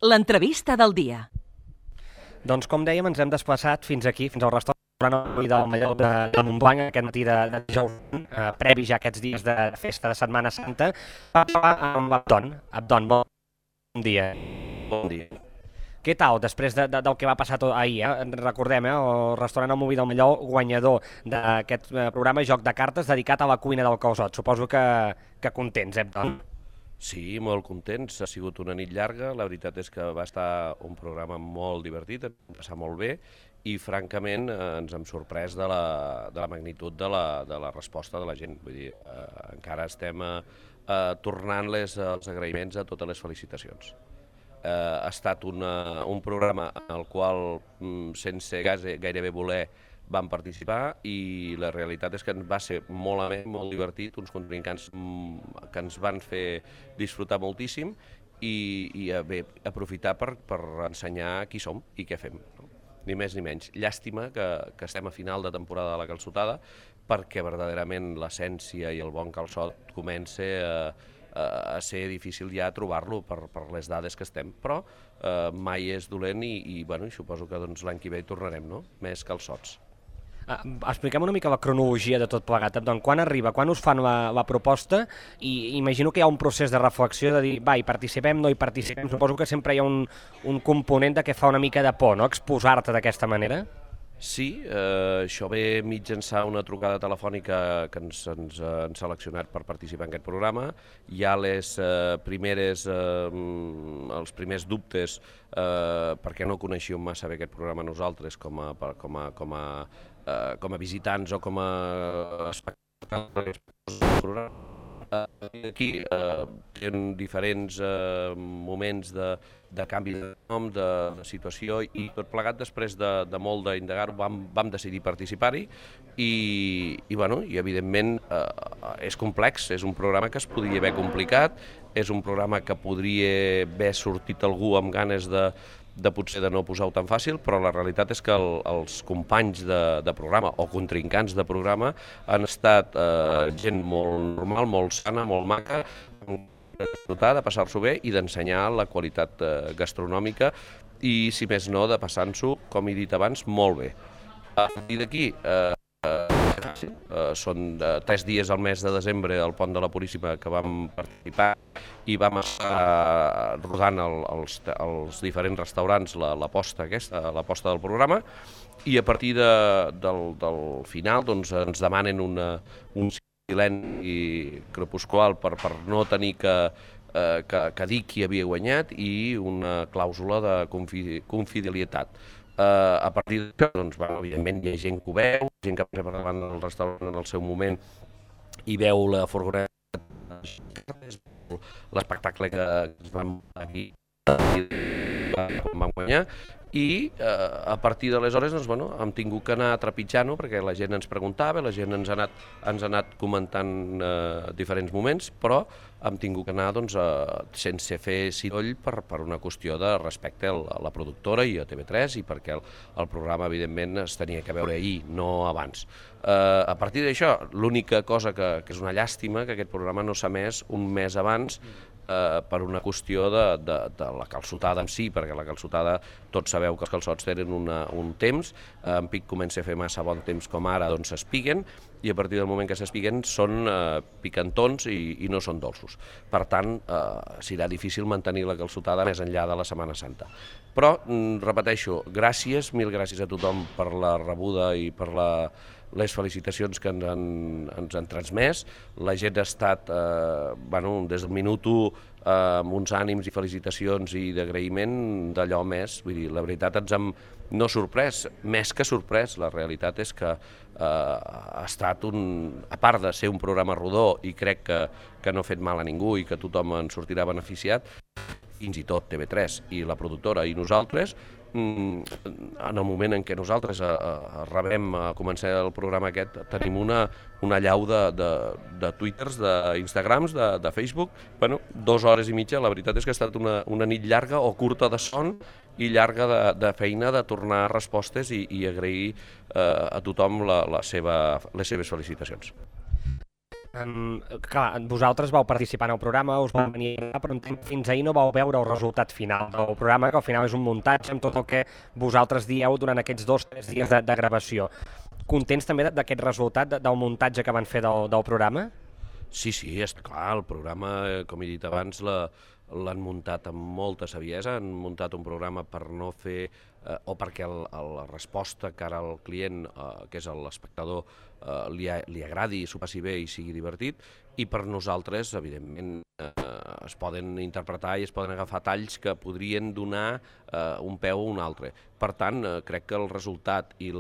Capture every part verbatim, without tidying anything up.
L'entrevista del dia. Doncs com dèiem, ens hem desplaçat fins aquí, fins al restaurant del Mallol de, de Montblanc, aquest matí de, de dijous, eh, previ ja aquests dies de festa de Setmana Santa, per parlar amb Abdon. Abdon, bon dia. Bon dia. Què tal, després de, de, del que va passar tot ahir? Eh? Recordem, eh, el restaurant El Molí del Mallol, guanyador d'aquest eh, programa Joc de Cartes dedicat a la cuina del Calçot. Suposo que, que contents, eh, Abdon? Sí, molt contents. Ha sigut una nit llarga. La veritat és que va estar un programa molt divertit, ens va passar molt bé i, francament, eh, ens hem sorprès de la, de la magnitud de la, de la resposta de la gent. Vull dir, eh, encara estem eh, eh, tornant-les els agraïments a totes les felicitacions. Eh, ha estat una, un programa en el qual, sense gairebé voler, vam participar i la realitat és que va ser molt amè, molt divertit, uns contrincants que ens van fer disfrutar moltíssim i, i bé, aprofitar per, per ensenyar qui som i què fem, no? Ni més ni menys. Llàstima que, que estem a final de temporada de la calçotada perquè verdaderament l'essència i el bon calçot comença a, a ser difícil ja trobar-lo per, per les dades que estem, però eh, mai és dolent i, i bueno, suposo que doncs, l'any que ve hi tornarem, no? Més calçots. Uh, expliquem una mica la cronologia de tot plegat. Doncs quan arriba, quan us fan la, la proposta i imagino que hi ha un procés de reflexió de dir, va, hi participem, no hi participem, suposo que sempre hi ha un, un component de que fa una mica de por, no?, exposar-te d'aquesta manera. Sí, eh, això ve mitjançar una trucada telefònica que ens, ens han seleccionat per participar en aquest programa. Hi ha les eh, primeres, eh, els primers dubtes eh, perquè no coneixíem massa bé aquest programa nosaltres com a, com a, com a, eh, com a visitants o com a espectadors del programa. Aquí eh, tenen diferents eh, moments de, de canvi de nom, de, de situació i tot plegat després de, de molt d'indagar-ho vam, vam decidir participar-hi i, i, bueno, i evidentment eh, és complex, és un programa que es podria haver complicat, és un programa que podria haver sortit algú amb ganes de de potser de no posar-ho tan fàcil, però la realitat és que el, els companys de, de programa o contrincants de programa han estat eh, gent molt normal, molt sana, molt maca, de notar, de passar-s'ho bé i d'ensenyar la qualitat eh, gastronòmica i, si més no, de passar-s'ho, com he dit abans, molt bé. A partir d'aquí, eh, Uh, són uh, tres dies al mes de desembre al Pont de la Puríssima que vam participar i vam estar rodant el, els, els diferents restaurants la, la posta aquesta, la posta del programa i a partir de, del, del final doncs, ens demanen una, un silenci crepuscular per, per no tenir que, uh, que, que dir qui havia guanyat i una clàusula de confi, confidencialitat. Uh, a partir d'això, doncs, bueno, evidentment hi ha gent que ho veu, gent que passa per davant del restaurant en el seu moment i veu la furgoneta, l'espectacle que ens vam aquí quan vam guanyar i eh, a partir d'aleshores doncs, bueno, hem tingut que anar trepitjant-ho perquè la gent ens preguntava, la gent ens ha anat, ens ha anat comentant eh, diferents moments, però hem tingut que anar doncs, eh, sense fer soroll per, per una qüestió de respecte a la, a la productora i a T V tres i perquè el, el programa evidentment es tenia que veure ahir, no abans. Eh, a partir d'això, l'única cosa que, que és una llàstima que aquest programa no s'ha emès un mes abans eh, per una qüestió de, de, de la calçotada en si, perquè la calçotada tots sabeu que els calçots tenen una, un temps, eh, en pic comença a fer massa bon temps com ara, doncs s'espiguen, i a partir del moment que s'espiguen són eh, picantons i, i no són dolços. Per tant, eh, serà difícil mantenir la calçotada més enllà de la Setmana Santa. Però, repeteixo, gràcies, mil gràcies a tothom per la rebuda i per la, les felicitacions que ens han, ens han transmès. La gent ha estat, eh, bueno, des del minut u, eh, amb uns ànims i felicitacions i d'agraïment d'allò més. Vull dir, la veritat ens hem no sorprès, més que sorprès. La realitat és que eh, ha estat un, a part de ser un programa rodó i crec que, que no ha fet mal a ningú i que tothom en sortirà beneficiat, fins i tot T V tres i la productora i nosaltres, en el moment en què nosaltres a, a, rebem a començar el programa aquest, tenim una, una llau de, de, de twitters, d'Instagrams, de, de Facebook, bueno, dues hores i mitja. La veritat és que ha estat una, una nit llarga o curta de son i llarga de, de feina, de tornar respostes i, i agrair eh, a tothom la, la seva, les seves felicitacions. Um, clar, vosaltres vau participar en el programa, us vau venir a però entenc que fins ahir no vau veure el resultat final del programa, que al final és un muntatge amb tot el que vosaltres dieu durant aquests dos o tres dies de, de gravació. Contents també d'aquest resultat, del muntatge que van fer del, del programa? Sí, sí, està clar, el programa, com he dit abans, la, l'han muntat amb molta saviesa, han muntat un programa per no fer, eh, o perquè el, el, la resposta cara al client, eh, que és l'espectador, eh, li, li agradi, s'ho passi bé i sigui divertit, i per nosaltres, evidentment, eh, es poden interpretar i es poden agafar talls que podrien donar eh, un peu a un altre. Per tant, eh, crec que el resultat i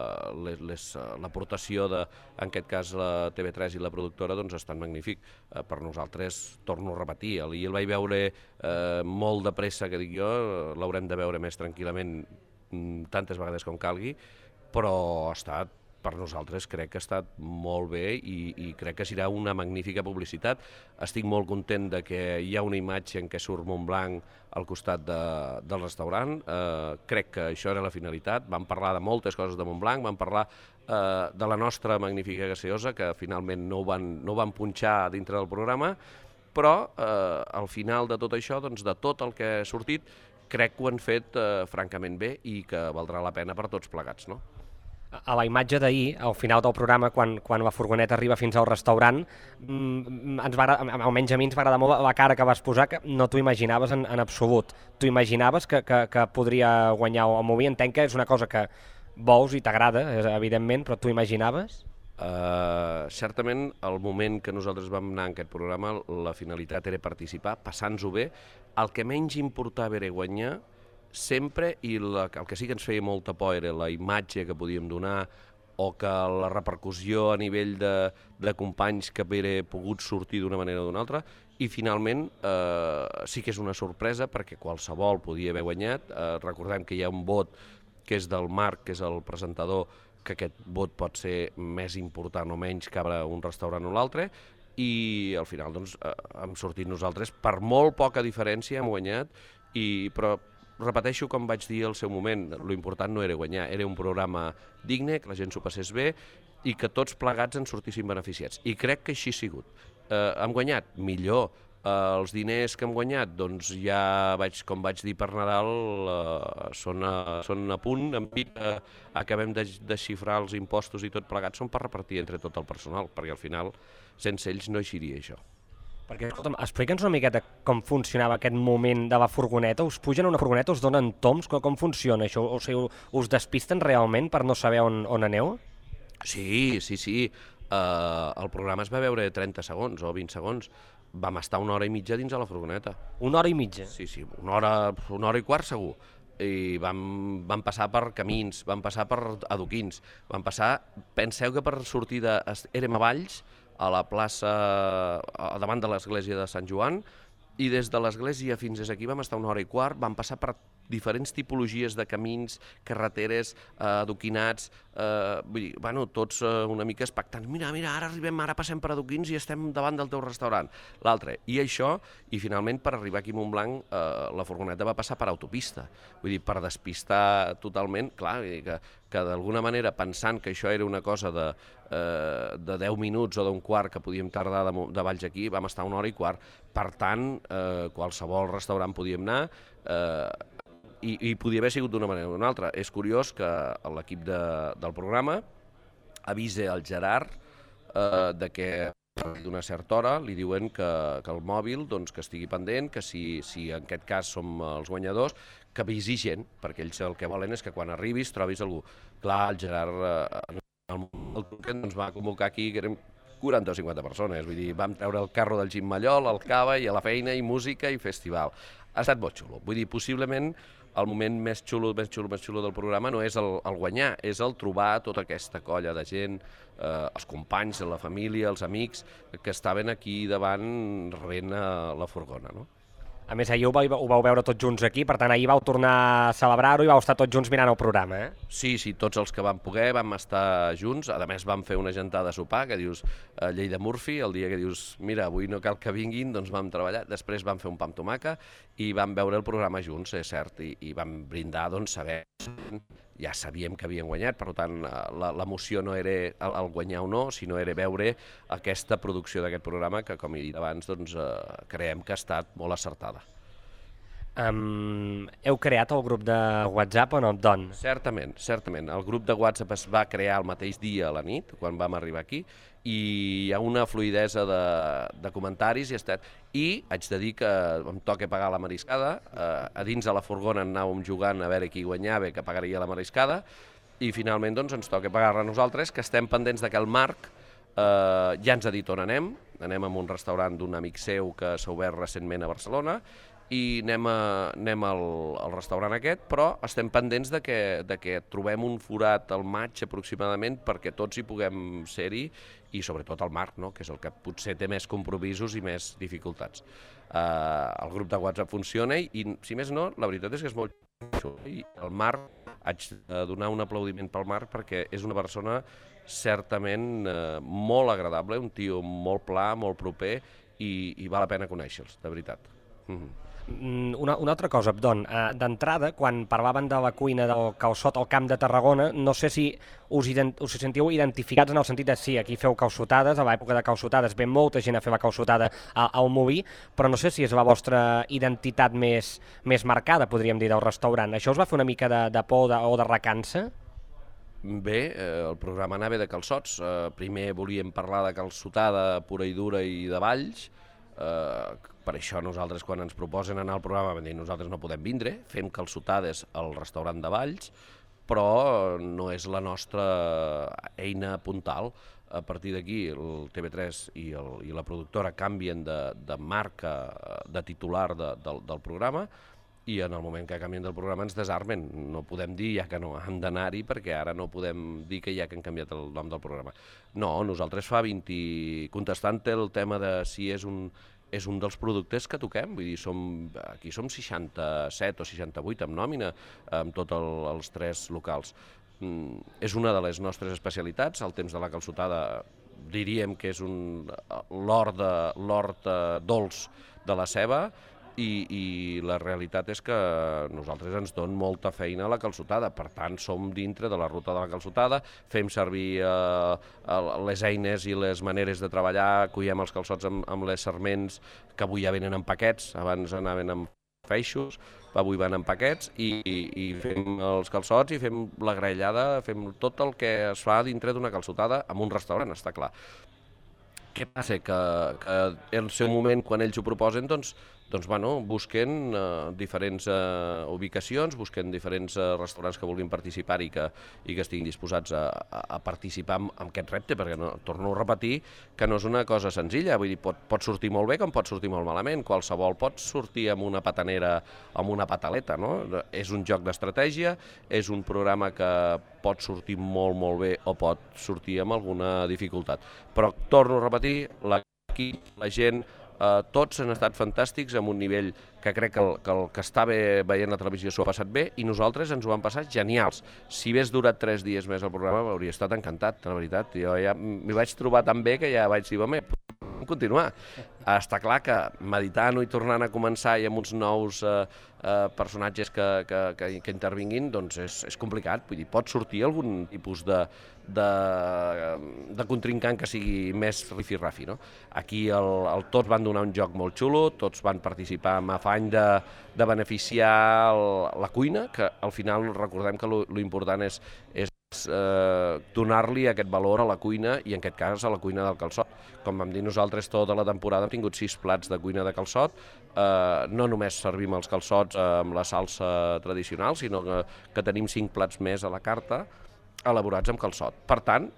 l'aportació la, de, en aquest cas, la T V tres i la productora, doncs estan magnífic. Eh, per nosaltres, torno a repetir, ahir el vaig veure eh, molt de pressa, que dic jo, l'haurem de veure més tranquil·lament tantes vegades com calgui, però ha estat, per nosaltres crec que ha estat molt bé i, i crec que serà una magnífica publicitat. Estic molt content de que hi ha una imatge en què surt Montblanc al costat de, del restaurant. Eh, crec que això era la finalitat. Vam parlar de moltes coses de Montblanc, vam parlar eh, de la nostra magnífica gaseosa, que finalment no ho van, no ho van punxar dintre del programa, però eh, al final de tot això, doncs, de tot el que ha sortit, crec que ho han fet eh, francament bé i que valdrà la pena per tots plegats, no? A la imatge d'ahir, al final del programa, quan, quan la furgoneta arriba fins al restaurant, ens va, almenys a mi ens va agradar molt la cara que vas posar, que no t'ho imaginaves en, en absolut. T'ho imaginaves que, que, que podria guanyar el Movie? Entenc que és una cosa que vols i t'agrada, evidentment, però t'ho imaginaves? Uh, certament, el moment que nosaltres vam anar en aquest programa, la finalitat era participar, passar-nos-ho bé. El que menys importava era guanyar, sempre, i la, el que sí que ens feia molta por era la imatge que podíem donar o que la repercussió a nivell de, de companys que haver pogut sortir d'una manera o d'una altra, i finalment eh, sí que és una sorpresa perquè qualsevol podia haver guanyat. Eh, recordem que hi ha un vot que és del Marc, que és el presentador, que aquest vot pot ser més important o menys que un restaurant o l'altre, i al final doncs, eh, hem sortit nosaltres per molt poca diferència, hem guanyat, i, però repeteixo com vaig dir al seu moment, lo important no era guanyar, era un programa digne, que la gent s'ho passés bé i que tots plegats en sortissin beneficiats. I crec que així ha sigut. Eh, hem guanyat? Millor. Eh, els diners que hem guanyat, doncs ja, vaig, com vaig dir per Nadal, eh, són, a, són a punt, en pic, eh, acabem de desxifrar els impostos i tot plegats, són per repartir entre tot el personal, perquè al final, sense ells no eixiria això. Perquè, escolta'm, explica'ns una miqueta com funcionava aquest moment de la furgoneta. Us pugen a una furgoneta, us donen toms? Com, com funciona això? O sigui, us despisten realment per no saber on, on aneu? Sí, sí, sí. Uh, el programa es va veure trenta segons o vint segons. Vam estar una hora i mitja dins de la furgoneta. Una hora i mitja? Sí, sí, una hora, una hora i quart segur. I vam, vam passar per camins, vam passar per adoquins, vam passar... Penseu que per sortir de... Érem a Valls, a la plaça, davant de l'església de Sant Joan, i des de l'església fins aquí vam estar una hora i quart, vam passar per diferents tipologies de camins, carreteres, eh, adoquinats, eh, vull dir, bueno, tots eh, una mica expectant, mira, mira, ara arribem, ara passem per adoquins i estem davant del teu restaurant, l'altre. I això, i finalment per arribar aquí a Montblanc, eh, la furgoneta va passar per autopista, vull dir, per despistar totalment, clar, vull dir que, que d'alguna manera, pensant que això era una cosa de, eh, de deu minuts o d'un quart que podíem tardar de, de Valls aquí, vam estar una hora i quart. Per tant, eh, qualsevol restaurant podíem anar, eh, I, i podia haver sigut d'una manera o d'una altra. És curiós que l'equip de, del programa avisa al Gerard eh, de que d'una certa hora li diuen que, que el mòbil doncs, que estigui pendent, que si, si en aquest cas som els guanyadors, que avisi gent, perquè ells el que volen és que quan arribis trobis algú. Clar, el Gerard eh, el, el truquet ens va convocar aquí, que érem quaranta o cinquanta persones, vull dir, vam treure el carro del Gim Mallol, el cava i a la feina i música i festival. Ha estat molt xulo, vull dir, possiblement el moment més xulo, més xulo, més xulo del programa no és el, el guanyar, és el trobar tota aquesta colla de gent, eh, els companys, la família, els amics, que estaven aquí davant rebent la furgona, no? A més, ahir ho vau, ho vau veure tots junts aquí, per tant, ahir vau tornar a celebrar-ho i vau estar tots junts mirant el programa, eh? Sí, sí, tots els que vam poder vam estar junts, a més vam fer una gentada a sopar, que dius eh, llei de Murphy, el dia que dius, mira, avui no cal que vinguin, doncs vam treballar, després vam fer un pa amb tomaca i vam veure el programa junts, és cert, i, i vam brindar, doncs, saber ja sabíem que havien guanyat, per tant, l'emoció no era el, el guanyar o no, sinó era veure aquesta producció d'aquest programa que, com he dit abans, doncs, eh, creiem que ha estat molt acertada. Um, heu creat el grup de WhatsApp o no, Don? Certament, certament. El grup de WhatsApp es va crear el mateix dia a la nit, quan vam arribar aquí, i hi ha una fluïdesa de, de comentaris i estat. I haig de dir que em toca pagar la mariscada, eh, a dins de la furgona anàvem jugant a veure qui guanyava, que pagaria la mariscada, i finalment doncs, ens toca pagar-la a nosaltres, que estem pendents de que el Marc eh, ja ens ha dit on anem. Anem a un restaurant d'un amic seu que s'ha obert recentment a Barcelona, i anem, a, anem al, al restaurant aquest, però estem pendents de que, de que trobem un forat al maig aproximadament perquè tots hi puguem ser-hi, i sobretot el Marc, no? Que és el que potser té més compromisos i més dificultats. Uh, el grup de WhatsApp funciona i, si més no, la veritat és que és molt xulo. I el Marc, haig de donar un aplaudiment pel Marc perquè és una persona certament uh, molt agradable, un tio molt pla, molt proper, i, i val la pena conèixer-los, de veritat. Mm-hmm. Una, una altra cosa, Don, uh, d'entrada, quan parlaven de la cuina del calçot al Camp de Tarragona, no sé si us, ident us sentiu identificats en el sentit de sí, aquí feu calçotades, a l'època de calçotades ve molta gent a fer la calçotada al Molí, però no sé si és la vostra identitat més, més marcada, podríem dir, del restaurant. Això us va fer una mica de, de por de, o de recança? Bé, eh, el programa anava de calçots. Eh, primer volíem parlar de calçotada pura i dura i de Valls. Eh, per això nosaltres, quan ens proposen anar al programa, vam dir nosaltres no podem vindre, fem calçotades al restaurant de Valls, però no és la nostra eina puntal. A partir d'aquí el T V tres i, el, i la productora canvien de, de marca, de titular de, del, del programa, i en el moment que canvien del programa ens desarmen. No podem dir ja que no, hem d'anar-hi perquè ara no podem dir que ja que han canviat el nom del programa. No, nosaltres fa vint... Contestant el tema de si és un, és un dels productes que toquem, vull dir, som, aquí som seixanta-set o seixanta-vuit amb nòmina, amb tots el, els tres locals. Mm, és una de les nostres especialitats, el temps de la calçotada diríem que és l'hort dolç de la ceba, I, i la realitat és que nosaltres ens donen molta feina a la calçotada, per tant som dintre de la ruta de la calçotada, fem servir eh, les eines i les maneres de treballar, collem els calçots amb, amb les sarments, que avui ja venen en paquets, abans anaven amb feixos, avui van en paquets, i, i, i fem els calçots i fem la graellada, fem tot el que es fa dintre d'una calçotada en un restaurant, està clar. Què passa? Que, que en el seu moment, quan ells ho proposen, doncs, doncs bueno, busquen uh, diferents uh, ubicacions, busquen diferents uh, restaurants que vulguin participar i que, i que estiguin disposats a, a, a participar en, en aquest repte, perquè no, torno a repetir que no és una cosa senzilla, vull dir, pot, pot sortir molt bé com pot sortir molt malament, qualsevol pot sortir amb una patanera, amb una pataleta, no? És un joc d'estratègia, és un programa que pot sortir molt, molt bé o pot sortir amb alguna dificultat. Però torno a repetir, l'equip, la gent, Uh, tots han estat fantàstics amb un nivell que crec que el que, el que està bé veient la televisió s'ho ha passat bé i nosaltres ens ho vam passar genials. Si hagués durat tres dies més el programa m'hauria estat encantat, la veritat. Jo ja m'hi vaig trobar tan bé que ja vaig dir, home, podem continuar. Està clar que meditant-ho i tornant a començar i amb uns nous eh, eh, personatges que, que, que, que intervinguin, doncs és, és complicat. Vull dir, pot sortir algun tipus de, de, de contrincant que sigui més rifirrafi, no? Aquí el, el, tots van donar un joc molt xulo, tots van participar amb afany de, de beneficiar el, la cuina, que al final recordem que lo, lo important és, és eh, donar-li aquest valor a la cuina i en aquest cas a la cuina del calçot. Com vam dir nosaltres, tota la temporada hem tingut sis plats de cuina de calçot, eh, no només servim els calçots amb la salsa tradicional, sinó que, que tenim cinc plats més a la carta elaborats amb calçot. Per tant,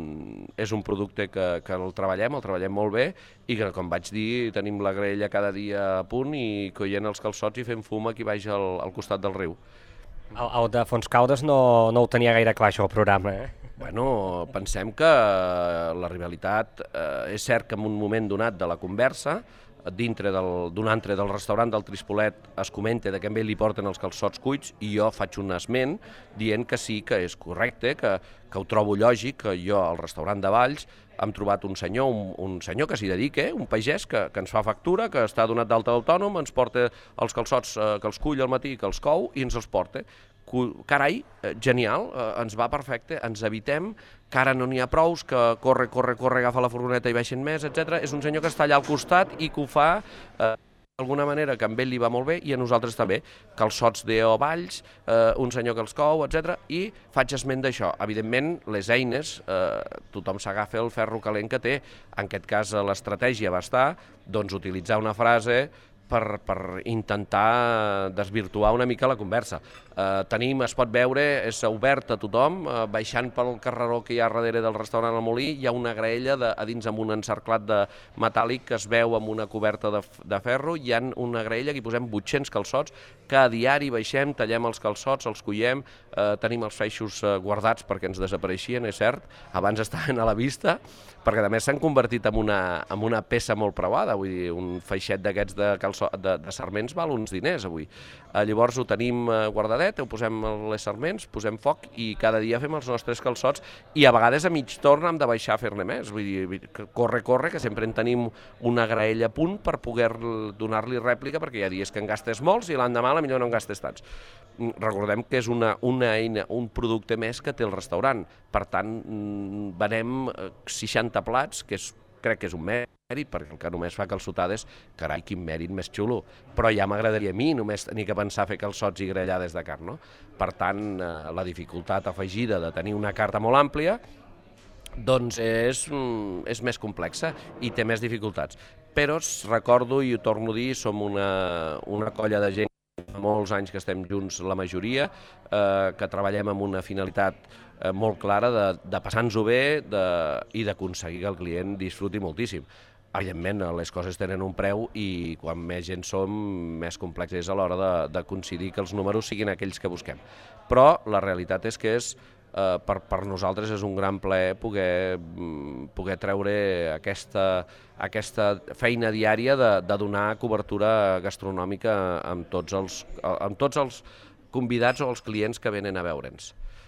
és un producte que, que el treballem, el treballem molt bé i que, com vaig dir, tenim la graella cada dia a punt i coient els calçots i fem fum aquí baix al, al costat del riu. El, el de Fontscaldes no, no ho tenia gaire clar, això, el programa, eh? Bueno, pensem que la rivalitat, eh, és cert que en un moment donat de la conversa, dintre d'un antre del restaurant del Trispolet es comenta de que a ell li porten els calçots cuits i jo faig un esment dient que sí, que és correcte, que, que ho trobo lògic, que jo al restaurant de Valls hem trobat un senyor, un, un senyor que s'hi dedica, eh? un pagès que, que ens fa factura, que està donat d'alta d'autònom, ens porta els calçots eh, que els cull al matí, que els cou i ens els porta. Carai, genial, ens va perfecte, ens evitem, que ara no n'hi ha prous, que corre, corre, corre, agafa la furgoneta i baixen més, etcètera. És un senyor que està allà al costat i que ho fa eh, d'alguna manera que amb ell li va molt bé i a nosaltres també. Calçots d'E O Valls, eh, un senyor que els cou, etcètera. I faig esment d'això. Evidentment, les eines, eh, tothom s'agafa el ferro calent que té. En aquest cas, l'estratègia va estar doncs, utilitzar una frase Per, per intentar desvirtuar una mica la conversa. Eh, tenim, es pot veure, és obert a tothom, eh, baixant pel carreró que hi ha darrere del restaurant al Molí, hi ha una graella de, a dins amb un encerclat de metàl·lic que es veu amb una coberta de, de ferro, hi ha una graella que hi posem vuit-cents calçots, que a diari baixem, tallem els calçots, els collem, eh, tenim els feixos eh, guardats perquè ens desapareixien, és cert, abans estaven a la vista, perquè a més s'han convertit en una, en una peça molt preuada, vull dir, un feixet d'aquests de, calço, de, de sarments val uns diners avui. Eh, llavors ho tenim eh, guardadet, ho posem les sarments, posem foc i cada dia fem els nostres calçots i a vegades a mig torn hem de baixar a fer-ne més, vull dir, corre, corre, que sempre en tenim una graella a punt per poder donar-li rèplica, perquè hi ha dies que en gastes molts i l'endemà millor no en gastes tants. Recordem que és una, una eina, un producte més que té el restaurant, per tant venem seixanta plats, que és, crec que és un mèrit, perquè el que només fa calçotades, carai, quin mèrit més xulo, però ja m'agradaria a mi només tenir que pensar fer calçots i grellades de carn, no? Per tant, la dificultat afegida de tenir una carta molt àmplia doncs és, és més complexa i té més dificultats. Però recordo i ho torno a dir, som una, una colla de gent, fa molts anys que estem junts la majoria, eh, que treballem amb una finalitat eh, molt clara de, de passar-nos-ho bé de, i d'aconseguir que el client disfruti moltíssim. Evidentment, les coses tenen un preu i quan més gent som, més complex és a l'hora de, de coincidir que els números siguin aquells que busquem. Però la realitat és que és Uh, per, per nosaltres és un gran plaer poder, poder treure aquesta, aquesta feina diària de, de donar cobertura gastronòmica amb tots, els, amb tots els convidats o els clients que venen a veure'ns.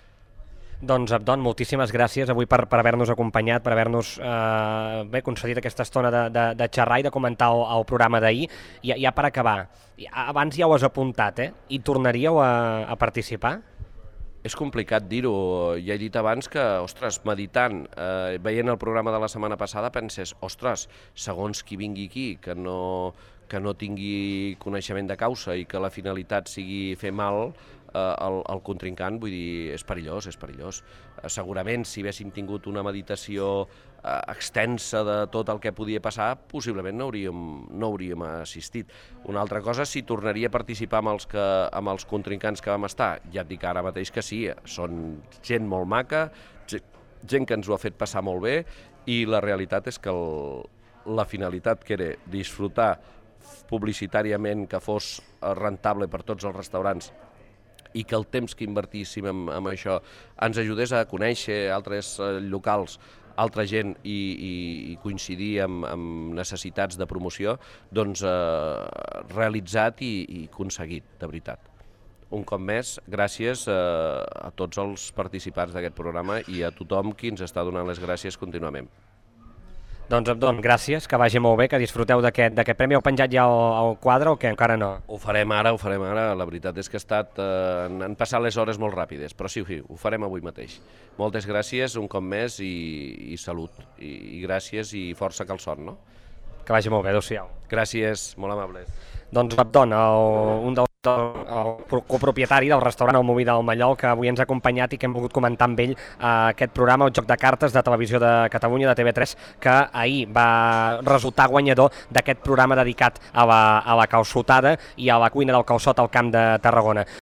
Doncs, Abdon, moltíssimes gràcies avui per, per haver-nos acompanyat, per haver-nos eh, bé concedit aquesta estona de, de, de xerrar i de comentar el, el programa d'ahir. I ja per acabar, abans ja ho has apuntat, eh? I tornaríeu a, a participar? És complicat dir-ho, ja he dit abans que, ostres, meditant, eh, veient el programa de la setmana passada, penses, ostres, segons qui vingui aquí, que no, que no tingui coneixement de causa i que la finalitat sigui fer mal eh, al, al contrincant, vull dir, és perillós, és perillós. Eh, segurament, si haguéssim tingut una meditació eh, extensa de tot el que podia passar, possiblement no hauríem, no hauríem assistit. Una altra cosa, si tornaria a participar amb els, que, amb els contrincants que vam estar, ja et dic ara mateix que sí, són gent molt maca, gent que ens ho ha fet passar molt bé i la realitat és que el, la finalitat que era disfrutar publicitàriament, que fos rentable per tots els restaurants i que el temps que invertíssim en, en això ens ajudés a conèixer altres locals, altra gent i, i, i coincidir amb, amb necessitats de promoció, doncs eh, realitzat i, i aconseguit, de veritat. Un cop més, gràcies eh, a tots els participants d'aquest programa i a tothom qui ens està donant les gràcies contínuament. Doncs, Abdon, gràcies, que vagi molt bé, que disfruteu d'aquest premi. Heu penjat ja el, el quadre o que encara no? Ho farem ara, ho farem ara. La veritat és que ha estat, eh, han passat les hores molt ràpides, però sí, sí, ho farem avui mateix. Moltes gràcies un cop més i, i salut. I, I gràcies i força calçot, no? Que vagi molt bé, adéu-siau. Gràcies, molt amables. Doncs, Abdon, el, un del el copropietari del restaurant El Molí del Mallol, que avui ens ha acompanyat i que hem volgut comentar amb ell eh, aquest programa, el Joc de Cartes de Televisió de Catalunya, de T V tres, que ahir va resultar guanyador d'aquest programa dedicat a la, a la calçotada i a la cuina del calçot al Camp de Tarragona.